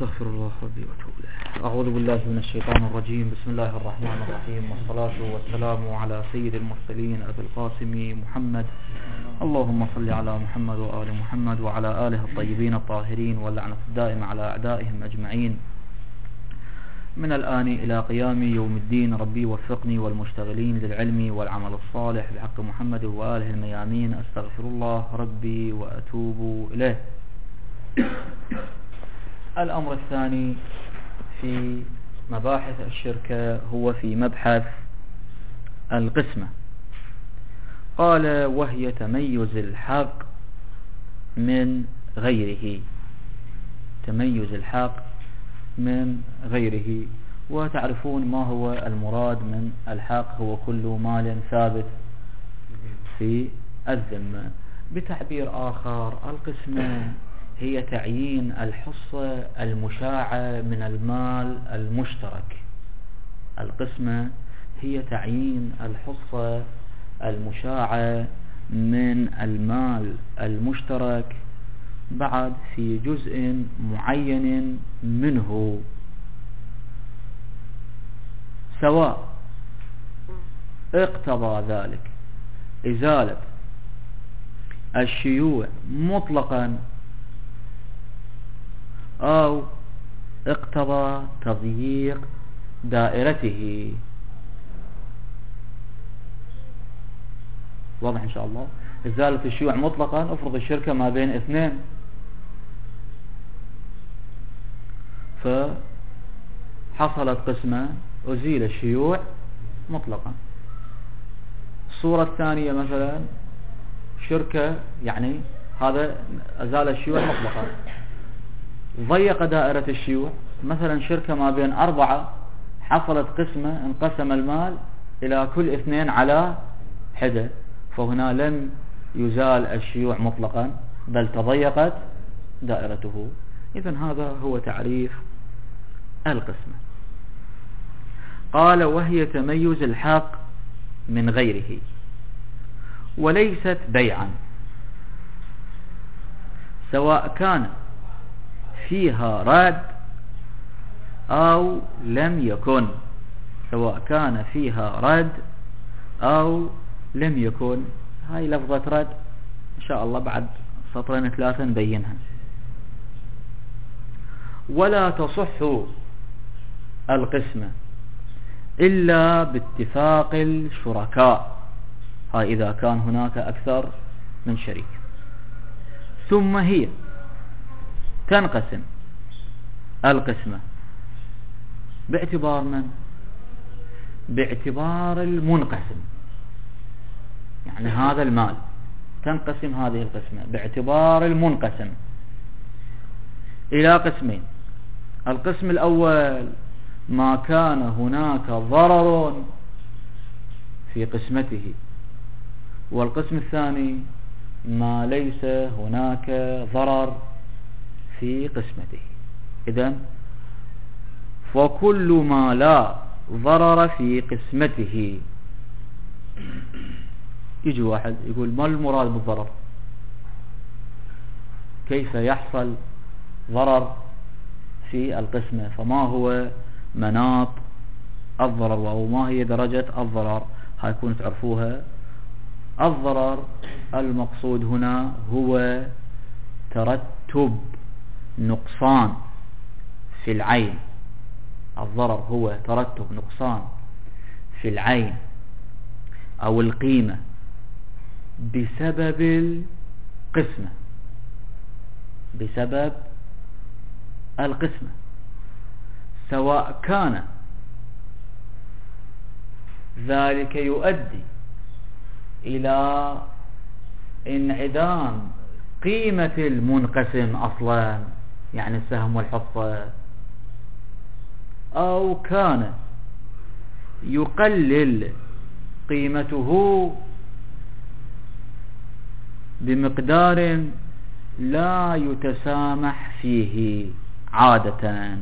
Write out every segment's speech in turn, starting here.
أستغفر الله ربي وأتوب إليه. أعوذ بالله من الشيطان الرجيم. بسم الله الرحمن الرحيم، والصلاة والسلام على سيد المرسلين أبي القاسم محمد. اللهم صل على محمد وآل محمد وعلى آله الطيبين الطاهرين، واللعنة الدائمة على أعدائهم أجمعين من الآن إلى قيام يوم الدين. ربي وفقني والمشتغلين للعلم والعمل الصالح بحق محمد وآله الميامين. أستغفر الله ربي وأتوب إليه. الأمر الثاني في مباحث الشركة هو في مبحث القسمة. قال: وهي تميز الحق من غيره. تميز الحق من غيره. وتعرفون ما هو المراد من الحق، هو كل مال ثابت في الذمة. بتعبير آخر، القسمة هي تعيين الحصة المشاعة من المال المشترك. القسمة هي تعيين الحصة المشاعة من المال المشترك بعد في جزء معين منه، سواء اقتضى ذلك إزالة الشيوع مطلقا أو اقتضى تضييق دائرته. واضح إن شاء الله؟ إزالة الشيوع مطلقا، افرض الشركة ما بين اثنين، فحصلت قسمة أزيل الشيوع مطلقا. الصورة الثانية مثلا شركة، يعني هذا أزال الشيوع مطلقا، ضيق دائرة الشيوع. مثلا شركة ما بين 4، حصلت قسمة انقسم المال إلى كل 2 على حدة، فهنا لم يزال الشيوع مطلقا بل تضيقت دائرته. إذن هذا هو تعريف القسمة. قال: وهي تميز الحق من غيره، وليست بيعا، سواء كان فيها رد أو لم يكن. سواء كان فيها رد أو لم يكن. هاي لفظة رد إن شاء الله بعد 2-3 نبينها. ولا تصح القسمة إلا باتفاق الشركاء، هاي إذا كان هناك أكثر من شريك. ثم هي تنقسم القسمة باعتبار من؟ باعتبار المنقسم. يعني هذا المال تنقسم هذه القسمة باعتبار المنقسم إلى قسمين. القسم الأول ما كان هناك ضرر في قسمته، والقسم الثاني ما ليس هناك ضرر في قسمته. إذن فكل ما لا ضرر في قسمته. يجي واحد يقول: ما المراد بالضرر؟ كيف يحصل ضرر في القسمة؟ فما هو مناط الضرر أو ما هي درجة الضرر؟ هاي كنت تعرفوها. الضرر المقصود هنا هو ترتب نقصان في العين. الضرر هو ترتب نقصان في العين أو القيمة بسبب القسمة. بسبب القسمة، سواء كان ذلك يؤدي إلى انعدام قيمة المنقسم أصلا، يعني السهم والحصة، أو كان يقلل قيمته بمقدار لا يتسامح فيه عادة.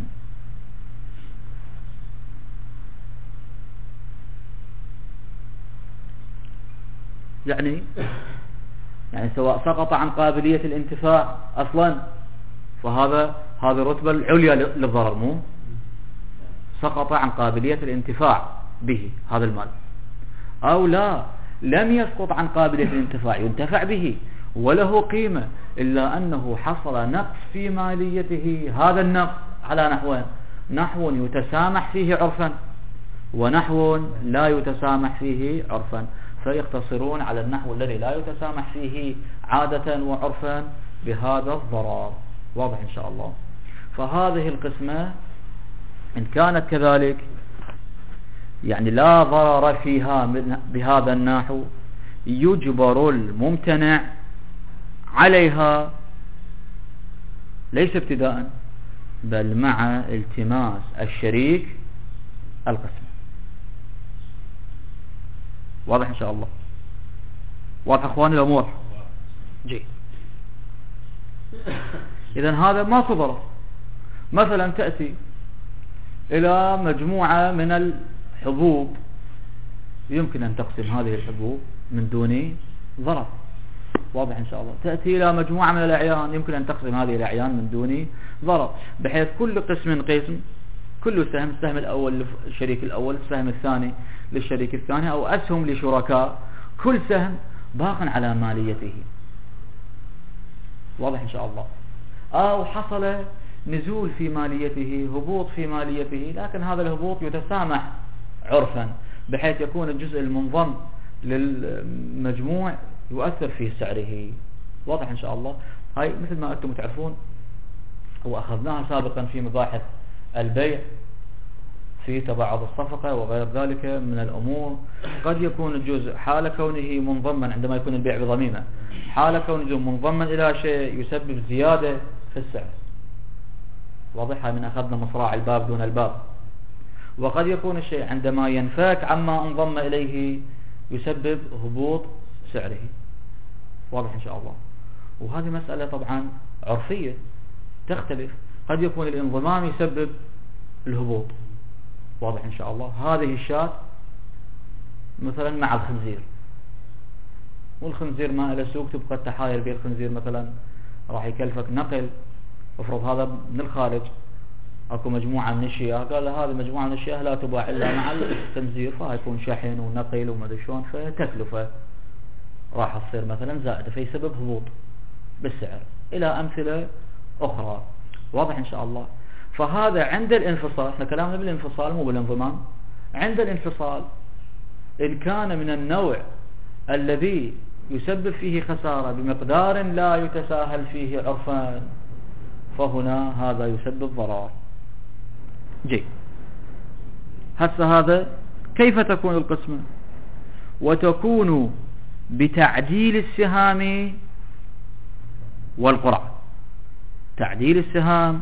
يعني سواء سقط عن قابلية الانتفاع أصلا، فهذا هذه الرتبة العليا للضرر، مو سقط عن قابلية الانتفاع به هذا المال، أو لا لم يسقط عن قابلية الانتفاع، ينتفع به وله قيمة، إلا أنه حصل نقص في ماليته. هذا النقص على نحوين: نحو يتسامح فيه عرفا، ونحو لا يتسامح فيه عرفا، فيقتصرون على النحو الذي لا يتسامح فيه عادة وعرفا بهذا الضرر. واضح إن شاء الله. فهذه القسمة إن كانت كذلك يعني لا ضرر فيها بهذا النحو، يجبر الممتنع عليها ليس ابتداء، بل مع التماس الشريك القسم. واضح إن شاء الله؟ واضح أخواني الأمور؟ جيد. إذن هذا ما ضرر. مثلا تأتي إلى مجموعة من الحبوب، يمكن أن تقسم هذه الحبوب من دون ضرر. واضح إن شاء الله. تأتي إلى مجموعة من الأعيان، يمكن أن تقسم هذه الأعيان من دون ضرر، بحيث كل قسم كل سهم، السهم الأول للشريك الأول، السهم الثاني للشريك الثاني، أو أسهم لشركاء، كل سهم باق على ماليته. واضح إن شاء الله. أو حصل نزول في ماليته، هبوط في ماليته، لكن هذا الهبوط يتسامح عرفا، بحيث يكون الجزء المنضم للمجموع يؤثر في سعره. واضح إن شاء الله. هاي مثل ما أنتم تعرفون وأخذناها سابقا في مباحث البيع في تباعد الصفقة وغير ذلك من الأمور. قد يكون الجزء حال كونه منضما، عندما يكون البيع بضميمة، حال كونه منضما إلى شيء يسبب زيادة في السعر. واضحة؟ من أخذنا مصراع الباب دون الباب. وقد يكون الشيء عندما ينفك عما انضم إليه يسبب هبوط سعره. واضح إن شاء الله. وهذه مسألة طبعا عرفية تختلف. قد يكون الانضمام يسبب الهبوط. واضح إن شاء الله. هذه الشاة مثلا مع الخنزير، والخنزير ما له سوق، تبقى التحاير بين الخنزير مثلا راح يكلفك نقل. افرض هذا من الخارج، اكو مجموعة من الشياه، قال له هذه مجموعة من الشياه لا تباع الا مع الخنزير، فيكون شحن ونقل وما ادري شلون، فتكلفة راح تصير مثلا زائدة، فيسبب هبوط بالسعر، الى امثلة اخرى. واضح ان شاء الله. فهذا عند الانفصال، احنا كلامنا بالانفصال مو بالانضمام. عند الانفصال ان كان من النوع الذي يسبب فيه خسارة بمقدار لا يتساهل فيه عرفا، فهنا هذا يسبب ضرر. جيد. هسه هذا كيف تكون القسمة؟ وتكون بتعديل السهام والقرعة. تعديل السهام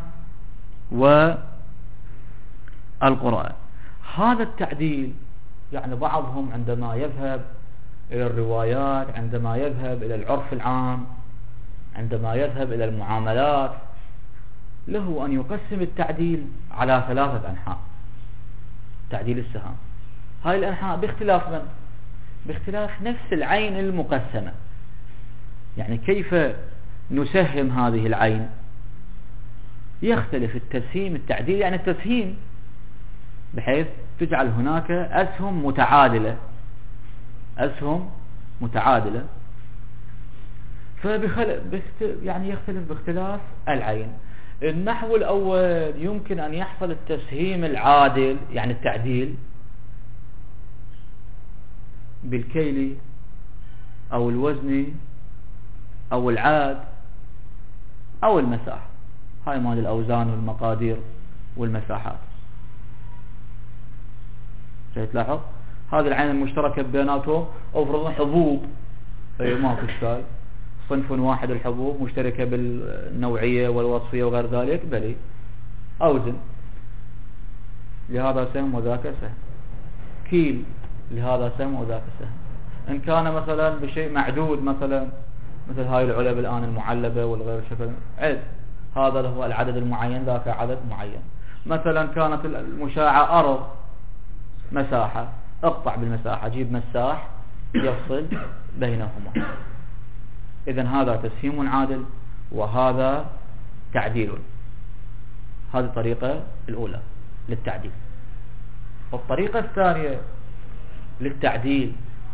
والقرعة. هذا التعديل يعني بعضهم عندما يذهب إلى الروايات، عندما يذهب إلى العرف العام، عندما يذهب إلى المعاملات، له أن يقسم التعديل على 3 أنحاء. تعديل السهام، هاي الأنحاء باختلاف من؟ باختلاف نفس العين المقسمة. يعني كيف نسهم هذه العين؟ يختلف التسهيم. التعديل يعني التسهيم بحيث تجعل هناك أسهم متعادلة، أسهم متعادلة، يعني يختلف باختلاف العين. النحو الأول يمكن أن يحصل التسهيم العادل، يعني التعديل بالكيل أو الوزن أو العاد أو المساحة. هاي مال الأوزان والمقادير والمساحات. تلاحظ هذه العين المشتركة بيناتهم، أفرض حبوب، ماكو إشكال، صنف واحد الحبوب مشتركة بالنوعية والوصفية وغير ذلك، بلي أوزن لهذا سهم وذاك سهم، كيل لهذا سهم وذاك سهم. إن كان مثلا بشيء معدود، مثلا مثل هاي العلب الآن المعلبة والغير شكل، عد هذا هو العدد المعين، ذاك عدد معين. مثلا كانت المشاعة أرض مساحة، اقطع بالمساحة، جيب مساح يفصل بينهما. إذن هذا تسهيم عادل وهذا تعديل. هذه الطريقة الأولى للتعديل. والطريقة الثانية للتعديل،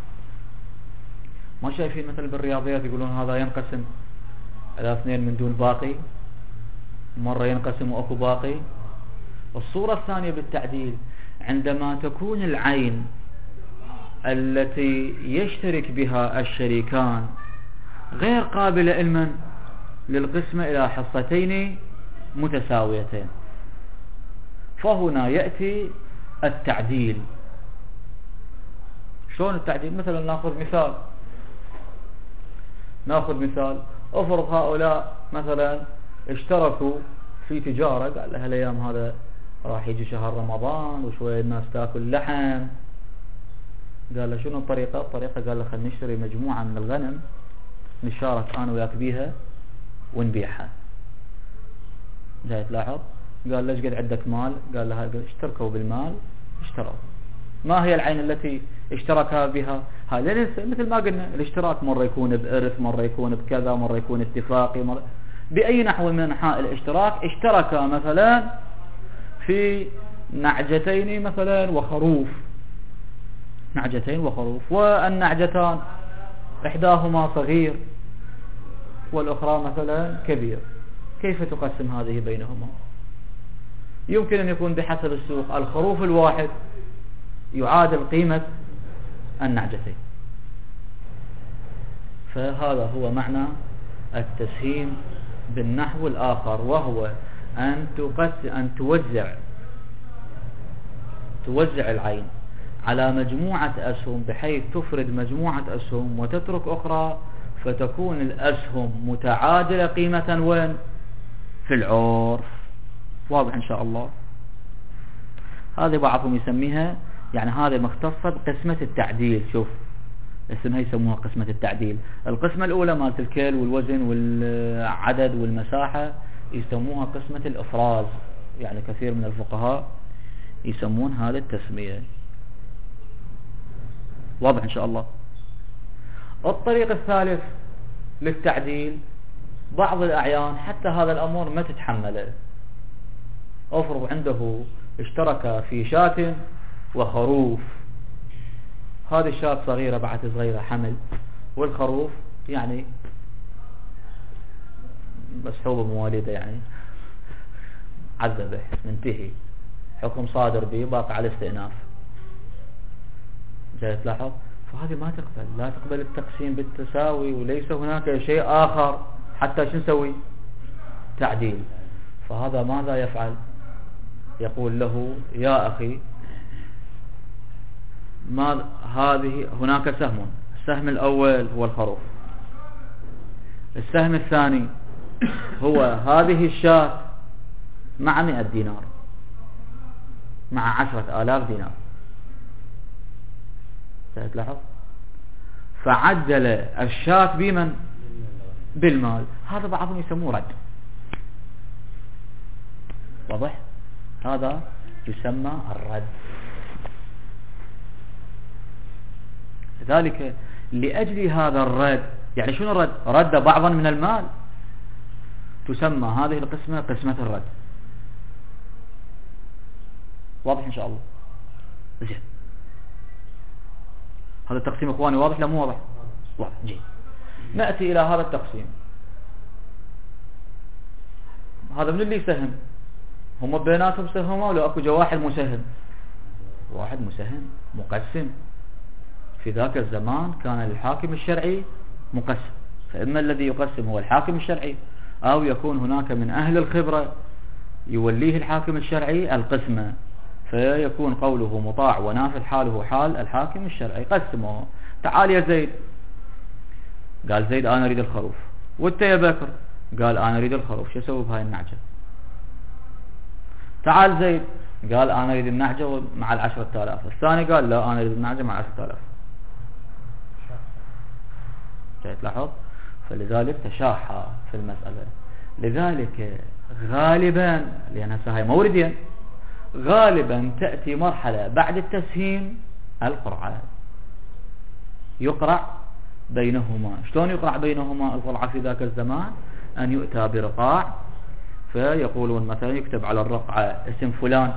ما شايفين مثلا بالرياضيات يقولون هذا ينقسم على 2 من دون باقي، مرة ينقسم وأكو باقي. الصورة الثانية بالتعديل عندما تكون العين التي يشترك بها الشريكان غير قابلة لمن للقسمة إلى حصتين متساويتين، فهنا يأتي التعديل. شلون التعديل؟ مثلا ناخذ مثال، افرض هؤلاء مثلا اشتركوا في تجارة، قال لها الايام هذا راح يجي شهر رمضان وشوية الناس تاكل لحم، قال له شنو الطريقة؟ قال له خلينا نشتري مجموعة من الغنم نشارك انا وياك بيها ونبيعها. جاي تلاحظ؟ قال ليش قد عندك مال؟ قال لها اشتركوا بالمال، اشتروا. ما هي العين التي اشتركها بها؟ هذا مثل ما قلنا الاشتراك مرة يكون بإرث، مرة يكون بكذا، مرة يكون اتفاقي، مرة بأي نحو من أنحاء الاشتراك. اشتركا مثلا في نعجتين مثلا وخروف، والنعجتان إحداهما صغير والأخرى مثلا كبير، كيف تقسم هذه بينهما؟ يمكن أن يكون بحسب السوق الخروف الواحد يعادل قيمة النعجتين. فهذا هو معنى التسهيم بالنحو الآخر، وهو أن توزع العين على مجموعة أسهم بحيث تفرد مجموعة أسهم وتترك أخرى، فتكون الأسهم متعادلة قيمة وين؟ في العرف. واضح إن شاء الله؟ هذه بعضهم يسميها، يعني هذه مختصة بقسمة التعديل. شوف اسمها يسموها قسمة التعديل. القسمة الأولى مالت الكيل والوزن والعدد والمساحة يسموها قسمة الإفراز، يعني كثير من الفقهاء يسمون هذه التسمية. واضح إن شاء الله؟ الطريق الثالث للتعديل، بعض الأعيان حتى هذا الأمر ما تتحمله. أفرض عنده اشترك في شاة وخروف، هذه الشاة صغيرة بعد صغيرة حمل، والخروف يعني مسحوبة مواليده، يعني عذبه منتهي، حكم صادر به باقي على الاستئناف. جاي تلاحظ؟ فهذه ما تقبل، لا تقبل التقسيم بالتساوي، وليس هناك شيء آخر حتى شو نسوي؟ تعديل. فهذا ماذا يفعل؟ يقول له يا أخي ما هذه، هناك سهم، السهم الأول هو الخروف، السهم الثاني هو هذه الشاة مع 100 دينار، مع 10,000 دينار. تلاحظ؟ فعدل الشاة بمن؟ بالمال. هذا بعضهم يسموه رد. واضح؟ هذا يسمى الرد. لذلك لأجل هذا الرد، يعني شنو الرد؟ رد بعضا من المال، تسمى هذه القسمة قسمة الرد. واضح إن شاء الله؟ زين. هذا التقسيم اخواني واضح لا مو واضح؟ واضح. جيد. نأتي إلى هذا التقسيم. هذا من اللي يسهم؟ هم بيناتهم سهموا ولا اكو واحد مسهم؟ واحد مسهم مقسم. في ذاك الزمان كان الحاكم الشرعي مقسم، فإما الذي يقسم هو الحاكم الشرعي، أو يكون هناك من أهل الخبرة يوليه الحاكم الشرعي القسمة، فيكون قوله مطاع ونافذ حاله حال الحاكم الشرعي. قسمه. تعال يا زيد، قال زيد أنا أريد الخروف. وانت يا بكر، قال أنا أريد الخروف. شو أسوي بهاي النعجة؟ تعال زيد، قال أنا أريد النعجة مع 10,000. الثاني قال لا أنا أريد النعجة مع 10,000. تلاحظ؟ فلذلك تشاحى في المسألة. لذلك غالبا، لأن هسه هاي موردين، غالبا تأتي مرحلة بعد التسهيم القرعة، يقرع بينهما. شلون يقرع بينهما القرعة في ذاك الزمان؟ أن يؤتى برقاع فيقولون مثلا يكتب على الرقعة اسم فلان،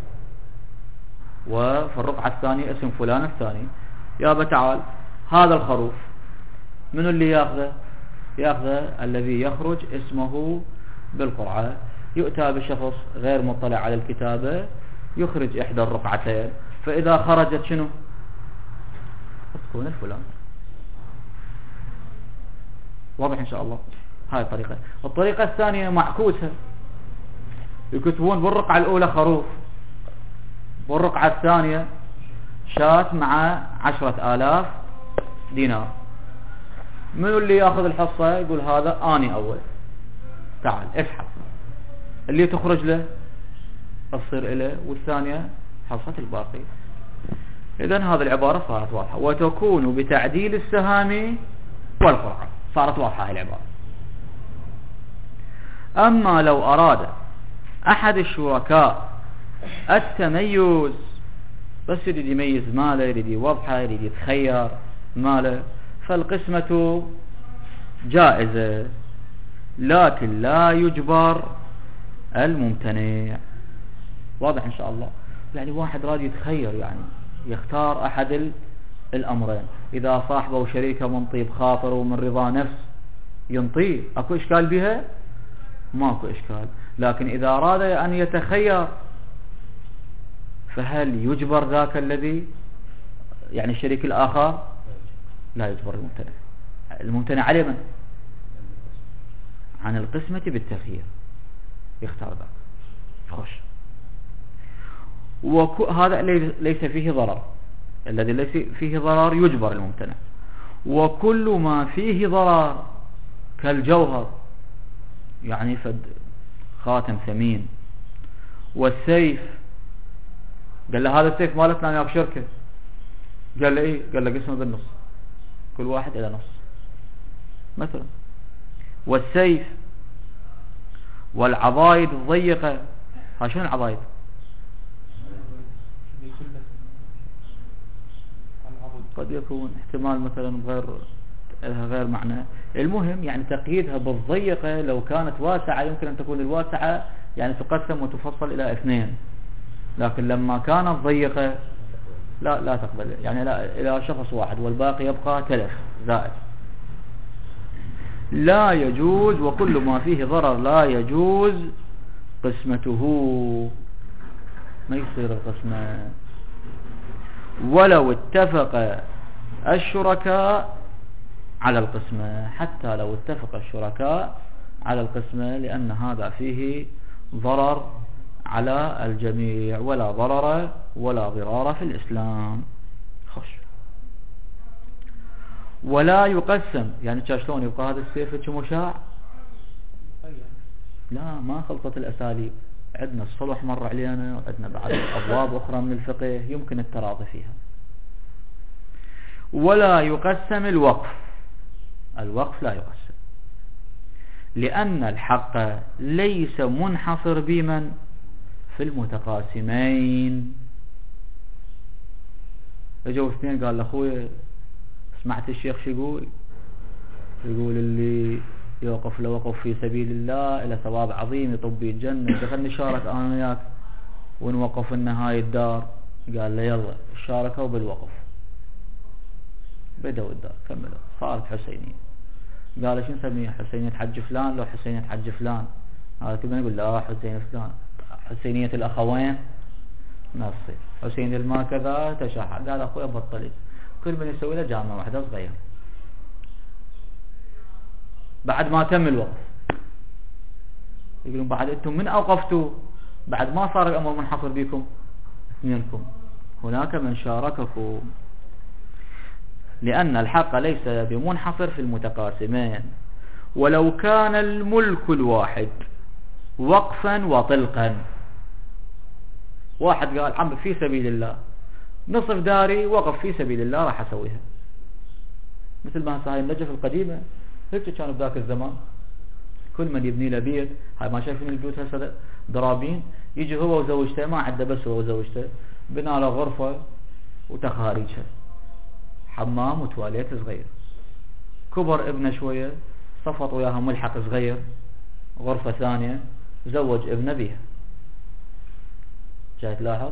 وفي الرقعة الثانية اسم فلان الثاني. يابا تعال، هذا الخروف من اللي ياخذه الذي يخرج اسمه بالقرعة. يؤتى بشخص غير مطلع على الكتابة يخرج إحدى الرقعتين، فإذا خرجت شنو تكون الفلان. واضح إن شاء الله؟ هاي الطريقة. الطريقة الثانية معكوسة، يكتبون بالرقعة الأولى خروف، بالرقعة الثانية شاة مع 10,000 دينار. من اللي ياخذ الحصة؟ يقول هذا أني أول، تعال اسحب، اللي تخرج له تصير إله، والثانية حصة الباقي. إذن هذه العبارة صارت واضحة. وتكون بتعديل السهام والقرعة. صارت واضحة هذه العبارة. أما لو أراد أحد الشركاء التميز، بس يريد يميز ماله، يريد يوضحه، يريد يتخير ماله، فالقسمة جائزة، لكن لا يجبر الممتنع. واضح إن شاء الله؟ يعني واحد راد يتخير، يعني يختار أحد الأمرين، إذا صاحبه وشريكه من طيب خاطر ومن رضا نفس ينطيه، أكو إشكال بها؟ ماكو إشكال. لكن إذا أراد أن يتخير فهل يجبر ذاك الذي يعني الشريك الآخر؟ لا يجبر الممتنع. الممتنع عليه من؟ عن القسمة بالتخيير، يختار ذاك. خوش. هذا ليس فيه ضرر، الذي ليس فيه ضرر يجبر الممتنع. وكل ما فيه ضرر كالجوهر، يعني فد خاتم ثمين، والسيف، قال له هذا السيف مالتنا يا بشركة، قال له ايه؟ قال له قسمه بالنص، كل واحد الى نص مثلا. والسيف والعضايد الضيقة. ها شنو العضايد؟ قد يكون احتمال مثلا غير معنى. المهم يعني تقييدها بالضيقة، لو كانت واسعة يمكن أن تكون الواسعة يعني تقسم وتفصل إلى 2، لكن لما كانت ضيقة لا تقبل، يعني لا إلى شخص واحد والباقي يبقى تلف زائد. لا يجوز، وكل ما فيه ضرر لا يجوز قسمته، ما يصير القسمة. ولو اتفق الشركاء على القسمة، حتى لو اتفق الشركاء على القسمة، لأن هذا فيه ضرر على الجميع، ولا ضرر ولا ضرار في الإسلام. خش. ولا يقسم، يعني شلون يبقى هذا السيف مشاع؟ لا، ما خلطت الأساليب. عندنا الصلح مر علينا، وعندنا بعض أبواب أخرى من الفقه يمكن التراضي فيها. ولا يقسم الوقف. الوقف لا يقسم، لأن الحق ليس منحصر بمن؟ في المتقاسمين. اجوا اثنين قال لأخوي سمعت الشيخ شو يقول؟ يقول اللي يوقف لوقف في سبيل الله إلى ثواب عظيم يطب الجنة، دخل نشارك أنا وياك ونوقف لنا هاي الدار. قال له يلا شاركوا بالوقف. بدأوا الدار، كملوا، صارت حسينية. قال شو نسميها؟ حسينية حج فلان؟ لو حسينية حج فلان هذا كمان يقول لا حسينية فلان. حسينية الأخوين ما تصير، حسينية الما كذا تشاحن. قال أخوي بطلت، كل من يسوي له جامعة واحدة صغيرة بعد ما تم الوقف. يقولون بعد أنتم من أوقفتوا؟ بعد ما صار الأمر منحصر بكم اثنينكم، هناك من شارككم، لأن الحق ليس بمنحصر في المتقاسمين. ولو كان الملك الواحد وقفا وطلقا، واحد قال عم في سبيل الله نصف داري وقف في سبيل الله راح أسويها، مثل ما هاي النجف القديمة هيك كانوا بذاك الزمان، كل من يبني له بيت. هاي ما شايفين البيوت هسه درابين، يجي هو وزوجته، ما عنده بس هو وزوجته، بنى له غرفة وتخاريجها، حمام وتواليت صغير. كبر ابنه شوية، صفط وياها ملحق صغير، غرفة ثانية زوج ابنه بيها. جاي تلاحظ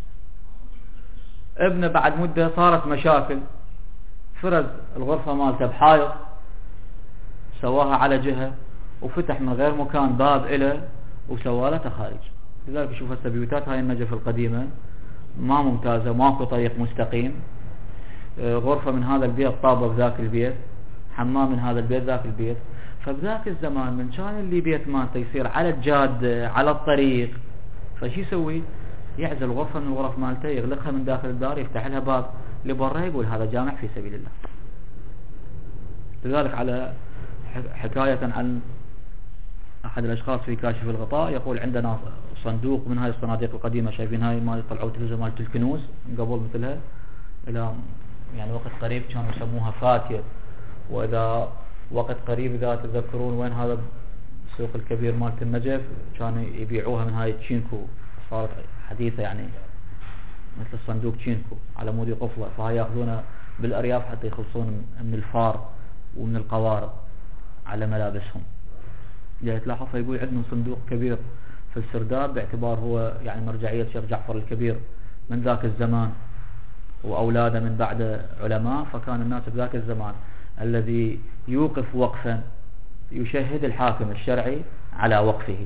ابنه بعد مدة صارت مشاكل، فرز الغرفة مالته بحائط، سواها على جهة وفتح من غير مكان باب إله وسواله تخارج. لذلك شوف هسه بيوتات هاي النجف القديمة ما ممتازة، ماكو طريق مستقيم، غرفة من هذا البيت طابة بذاك البيت، حمام من هذا البيت ذاك البيت. فبذاك الزمان من كان اللي بيت مالته يصير على الجادة على الطريق، فشي يسوي؟ يعزل غرفة من الغرف مالته، يغلقها من داخل الدار، يفتح لها باب لبرا، يقول هذا جامع في سبيل الله. لذلك على حكاية عن أحد الأشخاص في كاشف الغطاء يقول عندنا صندوق من هاي الصناديق القديمة، شايفين هاي ما يطلعوا تلفزيون مالت الكنوز قبل مثلها، إلى يعني وقت قريب كانوا يسموها فاتية، وإذا وقت قريب إذا تذكرون وين هذا السوق الكبير مالت النجف كانوا يبيعوها من هاي تشينكو، صارت حديثة يعني مثل الصندوق تشينكو على مود قفلة، فهاي يأخذونها بالأرياف حتى يخلصون من الفار ومن القوارض على ملابسهم. جاي تلاحظ فيقول عندنا صندوق كبير في السرداب، باعتبار هو يعني مرجعية شيخ جعفر الكبير من ذاك الزمان وأولاده من بعد علماء، فكان الناس بذاك الزمان الذي يوقف وقفا يشهد الحاكم الشرعي على وقفه،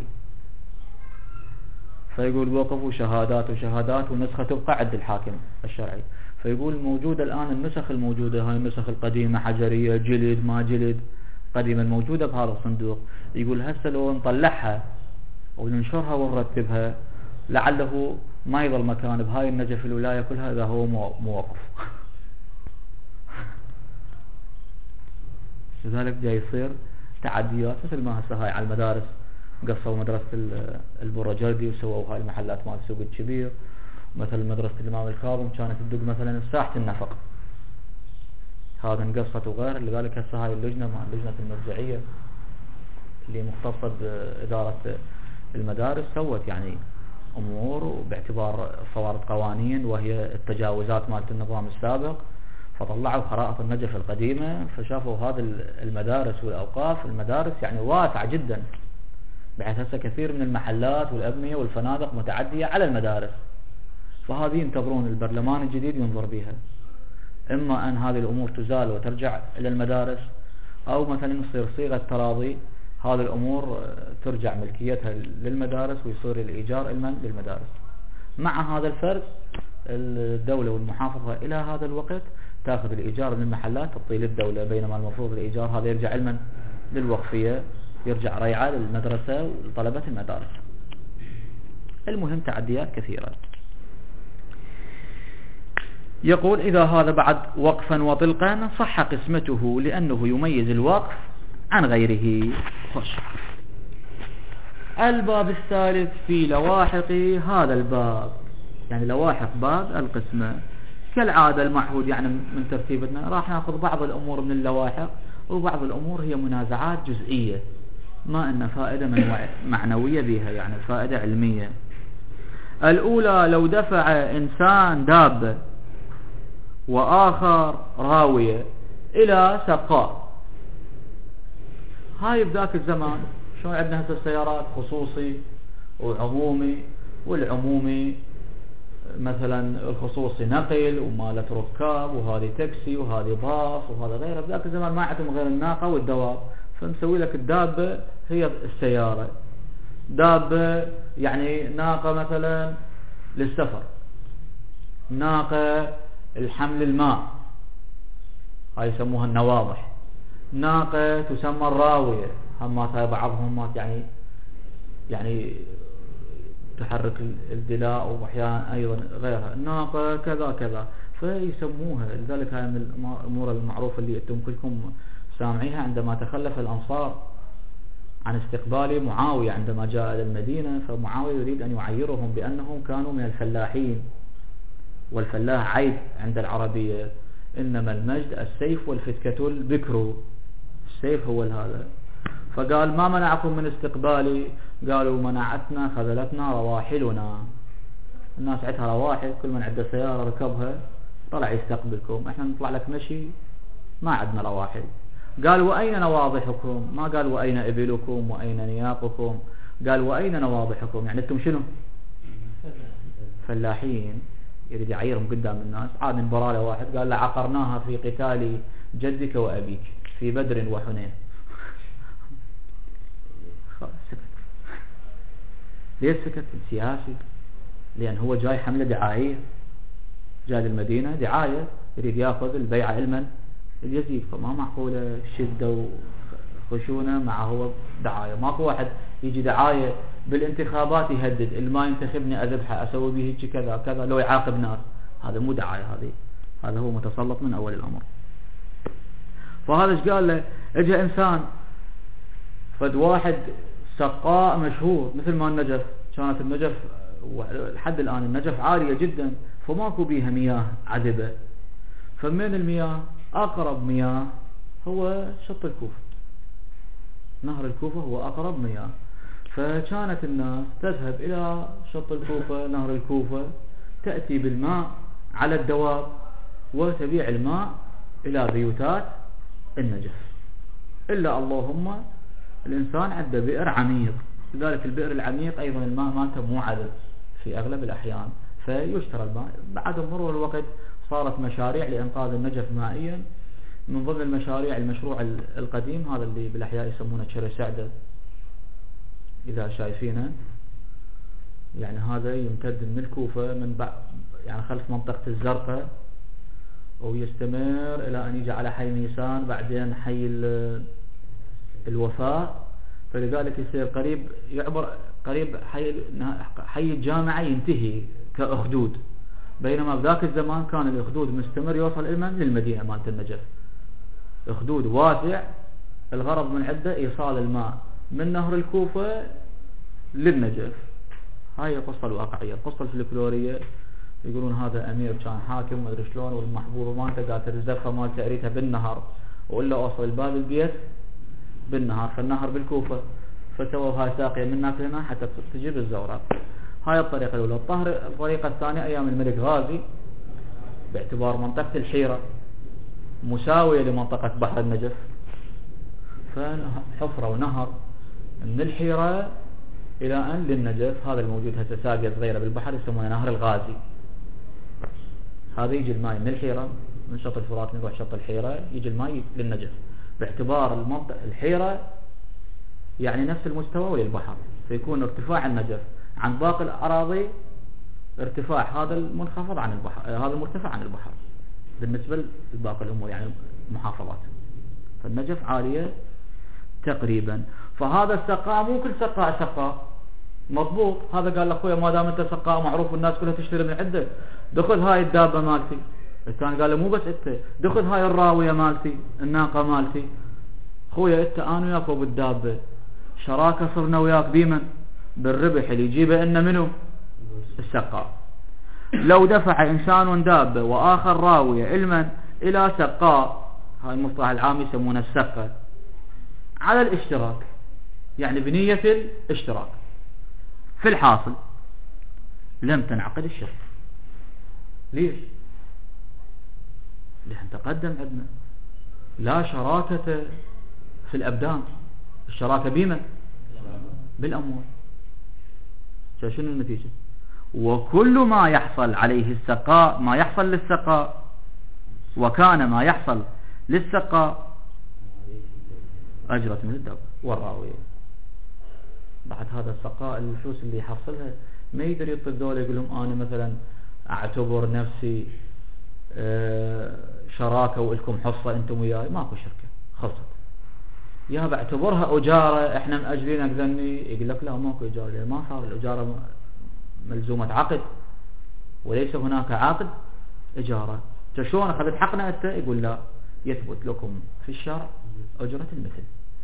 فيقول وقفوا شهادات وشهادات والنسخة تبقى عند الحاكم الشرعي. فيقول موجودة الآن النسخ الموجودة هاي النسخ القديمة حجرية جلد ما جلد قديمة الموجودة بهذا الصندوق، يقول هسه لو نطلعها وننشرها ونرتبها لعله ما يظل مكان بهاي النجف الولاية كلها إذا هو موقف. لذلك جاي يصير تعديات مثل ما هسه هاي على المدارس، قصوا مدرسة البرجردي وسووا هاي المحلات مال السوق الكبير، مثل مدرسة الإمام الكاظم كانت تدق مثلا ساحة النفق، هذا انقصت وغيره. لذلك هسه هاي اللجنة مع لجنة المرجعية اللي مختصة بإدارة المدارس سوت يعني أمور باعتبار صوارت قوانين وهي التجاوزات مالت النظام السابق، فطلعوا خرائط النجف القديمة، فشافوا هذا المدارس والأوقاف المدارس يعني واسعة جدا، بحيث هسه كثير من المحلات والأبنية والفنادق متعدية على المدارس، فهذه ينتظرون البرلمان الجديد ينظر بها، إما أن هذه الأمور تزال وترجع إلى المدارس، أو مثلا يصير صيغة تراضي هذه الأمور ترجع ملكيتها للمدارس ويصير الإيجار المن للمدارس. مع هذا الفرق الدولة والمحافظة إلى هذا الوقت تأخذ الإيجار من المحلات تعطيه للدولة، بينما المفروض الإيجار هذا يرجع المن للوقفية، يرجع ريعة للمدرسة ولطلبة المدارس. المهم تعديات كثيرة. يقول إذا هذا بعد وقفا وطلقا صح قسمته لأنه يميز الوقف عن غيره. خش. الباب الثالث في لواحق هذا الباب، يعني لواحق باب القسمة كالعادة المعهود يعني من ترتيبنا، راح ناخذ بعض الأمور من اللواحق وبعض الأمور هي منازعات جزئية ما إن فائدة معنوية بها، يعني فائدة علمية. الأولى لو دفع إنسان دابة وآخر راوية إلى سقاء، هاي بذاك الزمان شلون عندنا هسه السيارات خصوصي وعمومي، والعمومي مثلا الخصوصي نقل ومالة ركاب، وهذه تاكسي وهذه باص وهذا غيره. بذاك الزمان ما عندهم غير الناقة والدواب، فمسوي لك الدابة هي السيارة، دابة يعني ناقة مثلا للسفر، ناقة الحمل الماء هاي يسموها النواضح، ناقة تسمى الراوية، همات هاي بعضهم يعني تحرك الدلاء وأحيانا أيضا غيرها، الناقة كذا كذا فيسموها. لذلك هاي من الأمور المعروفة اللي أنتم كلكم سامعيها، عندما تخلف الأنصار عن استقبال معاوية عندما جاء إلى المدينة، فمعاوية يريد أن يعيرهم بأنهم كانوا من الفلاحين، والفلاح عيب عند العربية، إنما المجد السيف والفتكة البكر، السيف هو هذا. فقال ما منعكم من استقبالي؟ قالوا منعتنا خذلتنا رواحلنا، الناس عندها رواحل، كل من عنده سيارة ركبها طلع يستقبلكم، احنا نطلع لك مشي ما عندنا رواحل. قال وأين نواضحكم؟ ما قال وأين إبلكم وأين نياقكم؟ قال وأين نواضحكم؟ يعني أنتم شنو؟ فلاحين. يريد يعيرهم قدام الناس. عاد من براله واحد قال له عقرناها في قتال جدك وأبيك في بدر وحنين. سكت. ليش سكت؟ سياسي، لأن هو جاي حملة دعائية، جاء المدينة دعاية، يريد ياخذ البيعة علما اليزيد، فما معقولة شدة وخشونة مع هو دعاية. ماكو واحد يجي دعاية بالانتخابات يهدد اللي ما ينتخبني أذبحه، أسوي به هيك كذا كذا، لو يعاقب ناس. هذا مو دعاية، هذا هو متسلط من أول الأمر. فهذا ايش قال له؟ اجى إنسان فد واحد سقاء مشهور مثل ما النجف، كانت النجف لحد الآن النجف عالية جدا، فماكو بيها مياه عذبة. فمن المياه أقرب مياه هو شط الكوفة، نهر الكوفة هو أقرب مياه. فكانت الناس تذهب إلى شط الكوفة، نهر الكوفة، تأتي بالماء على الدواب وتبيع الماء إلى بيوتات النجف. إلا اللهم الإنسان عنده بئر عميق، لذلك البئر العميق أيضا الماء مالته مو عذب في أغلب الأحيان، فيشترى الماء. بعد مرور الوقت صارت مشاريع لإنقاذ النجف مائيا. من ضمن المشاريع المشروع القديم هذا اللي بالأحياء يسمونه شري سعدة، إذا شايفينه، يعني هذا يمتد من الكوفة من يعني خلف منطقة الزرقاء ويستمر إلى أن يجي على حي ميسان، بعدين حي الوفاء. فلذلك يصير قريب، يعبر قريب حي الجامعة ينتهي كأخدود، بينما بذاك الزمان كان الأخدود مستمر يوصل للمدينة مالت النجف. أخدود واسع، الغرض من عدة إيصال الماء من نهر الكوفة للنجف. هاي القصة الواقعية. القصة الفلكلورية يقولون هذا أمير كان حاكم ما أدري شلون، والمحبوبة مالته قالت الزفة مالته أريدها بالنهر، وإلا أوصل الباب البيت بالنهار، فالنهر بالكوفة، فسووا هاي ساقية من هناك لهنا حتى تجيب الزورق. هاي الطريقة الأولى. الطريقة الثانية أيام الملك غازي، باعتبار منطقة الحيرة مساوية لمنطقة بحر النجف، فحفروا نهر من الحيرة إلى أن للنجف. هذا الموجود هسه ساقية صغيرة بالبحر يسمونه نهر الغازي. هذا يجي الماء من الحيرة، من شط الفرات نروح شط الحيرة، يجي الماء للنجف، باعتبار المنطقة الحيرة يعني نفس المستوى للبحر، فيكون ارتفاع النجف عن باقي الأراضي ارتفاع هذا المنخفض عن البحر، هذا المرتفع عن البحر بالنسبة لباقي الأمور يعني المحافظات. فالنجف عالية تقريبا. فهذا السقاء مو كل سقاء مضبوط. هذا قال لأخويا ما دام أنت سقاء معروف والناس كلها تشتري من عندك، دخل هاي الدابة مالتي. الثاني قال له مو بس أنت، دخل هاي الراوية مالتي، الناقة مالتي. خويا أنت أنا وياك بالدابة شراكة صرنا وياك بيمن بالربح اللي يجيبه إن منه السقاء. لو دفع إنسان دابة وآخر راوية علما إلى سقاء، هاي المصطلح العام يسمونه السقة، على الاشتراك، يعني بنية الاشتراك، في الحاصل لم تنعقد الشرط. ليش؟ لأن تقدم عندنا لا شراكة في الأبدان، الشراكة بما بالأموال. شنو النتيجة؟ وكل ما يحصل عليه السقاء، ما يحصل للسقاء، وكان ما يحصل للسقاء أجرت من الدب والراوية. بعد هذا السقاء الفلوس اللي يحصلها ما يقدر يطلق دولة يقول لهم أنا مثلا أعتبر نفسي شراكة ولكم حصة أنتم وياي. ماكو شركة، خلصت. يا بعتبرها أجارة إحنا مأجرينك ذني، يقول لك لا ماكو إجارة، لأن ما صار الإجارة ملزومة عقد وليس هناك عقد إجارة. شلون أخذت حقنا أنت؟ يقول لا، يثبت لكم في الشرع أجرة المثل،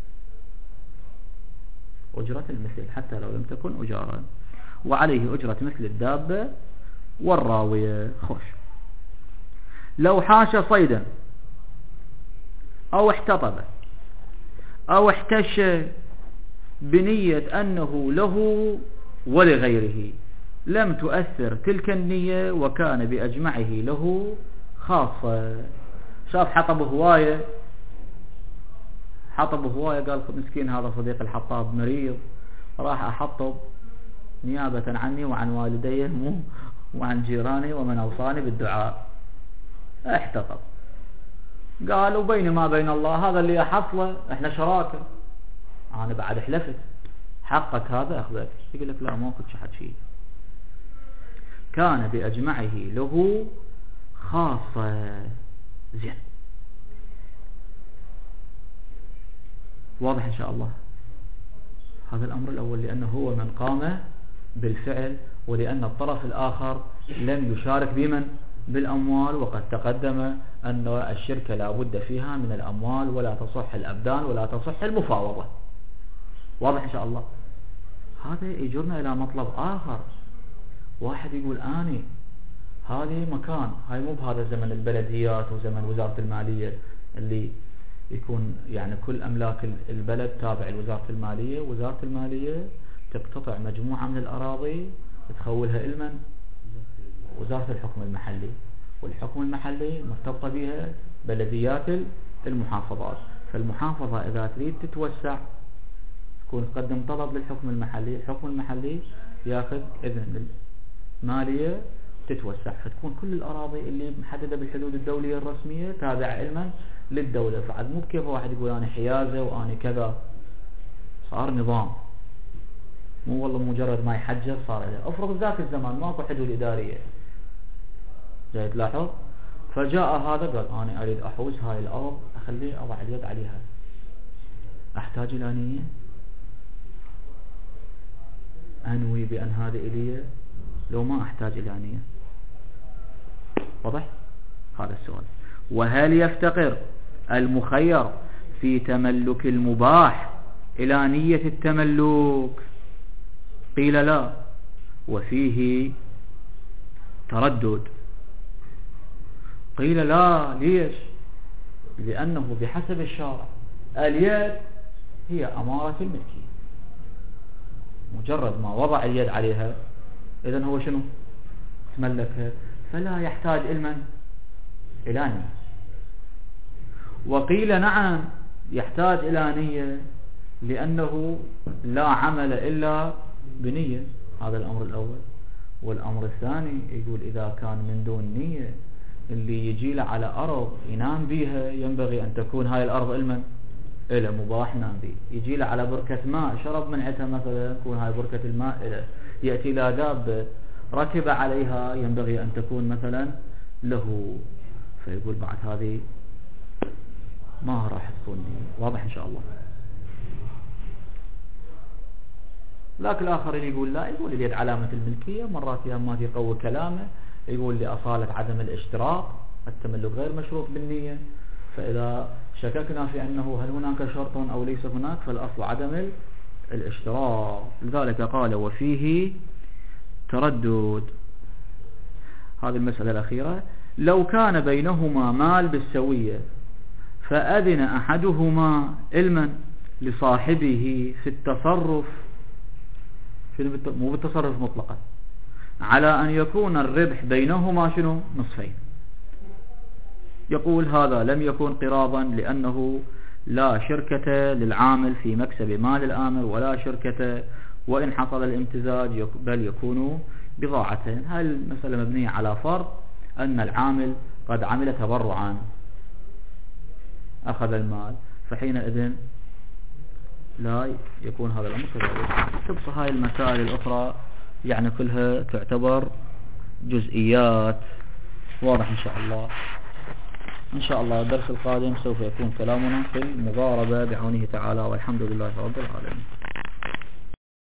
أجرة المثل حتى لو لم تكن أجارة، وعليه أجرة مثل الدابة والراوية. خوش. لو حاش صيدا أو احتطب أو احتش بنية أنه له ولغيره لم تؤثر تلك النية، وكان بأجمعه له خاصة. شاف حطب هواية، قال مسكين هذا صديق الحطاب مريض راح أحطب نيابة عني وعن والدي وعن جيراني ومن أوصاني بالدعاء. احتطب. قالوا بيني ما بين الله هذا اللي أحصله احنا شراكة، أنا بعد حلفت حقك هذا أخذك. يقول لك لا ما كنت شحد شيء. كان بأجمعه له خاصة. زين واضح إن شاء الله. هذا الأمر الأول، لأنه هو من قام بالفعل، ولأن الطرف الآخر لم يشارك بمن بالأموال، وقد تقدم أن الشركة لا بد فيها من الأموال، ولا تصح الأبدان ولا تصح المفاوضة. واضح إن شاء الله. هذا يجرنا إلى مطلب آخر. واحد يقول آني هذه مكان، هاي مو بهذا زمن البلديات وزمن وزارة المالية اللي يكون يعني كل أملاك البلد تابع لوزارة المالية. وزارة المالية تقتطع مجموعة من الأراضي تخولها إلمن؟ وزارة الحكم المحلي، والحكم المحلي مرتبطة بها بلديات المحافظات. فالمحافظة إذا تريد تتوسع تكون تقدم طلب للحكم المحلي، الحكم المحلي ياخذ إذن المالية تتوسع، فتكون كل الأراضي اللي محددة بالحدود الدولية الرسمية تابعة علما للدولة. فعد مو بكيف واحد يقول أنا حيازة وأنا كذا، صار نظام، مو والله مجرد ما يحجر صار له. افرض ذاك الزمان ماكو حدود إدارية، جاي تلاحظ. فجاء هذا قال أنا أريد أحوز هاي الأرض، أخليه أضع اليد عليها، أحتاج إلى نية؟ أنوي بأن هذه إلي لو ما أحتاج إلى نية؟ واضح هذا السؤال. وهل يفتقر المخير في تملك المباح إلى نية التملك؟ قيل لا، وفيه تردد. قيل لا، ليش؟ لأنه بحسب الشارع اليد هي أمارة الملكية، مجرد ما وضع اليد عليها إذن هو شنو؟ تملكها، فلا يحتاج إلى نية. وقيل نعم يحتاج إلى نية، لأنه لا عمل إلا بنية. هذا الأمر الأول. والأمر الثاني يقول إذا كان من دون نية اللي يجي له على أرض ينام بيها ينبغي أن تكون هاي الأرض إلى مباح نام بيه. يجي له على بركة ماء شرب من عتها مثلا، تكون هاي بركة الماء إلى. يأتي لا دابة ركب عليها ينبغي أن تكون مثلا له. فيقول بعد هذه ما راح تكون نية. واضح إن شاء الله. لكن الآخر اللي يقول لا، يقول اليد علامة الملكية، مرات ما يقوي كلامه، يقول لأصالة عدم الاشتراط، التملك غير مشروط بالنية. فإذا شككنا في أنه هل هناك شرط أو ليس هناك، فالأصل عدم الاشتراط. لذلك قال وفيه تردد. هذه المسألة الأخيرة. لو كان بينهما مال بالسوية فأذن أحدهما علما لصاحبه في التصرف، مو بالتصرف مطلقا، على أن يكون الربح بينهما شنو؟ نصفين. يقول هذا لم يكن قراضا لأنه لا شركة للعامل في مكسب مال الآمر، ولا شركة وإن حصل الامتزاج بل يكون بضاعة. هاي المسألة مبنية على فرض أن العامل قد عمل تبرعا أخذ المال، فحينئذ لا يكون هذا الأمر كذلك. تبقى هاي المسائل الأخرى يعني كلها تعتبر جزئيات. واضح إن شاء الله. إن شاء الله الدرس القادم سوف يكون كلامنا في المضاربة بعونه تعالى، والحمد لله رب العالمين.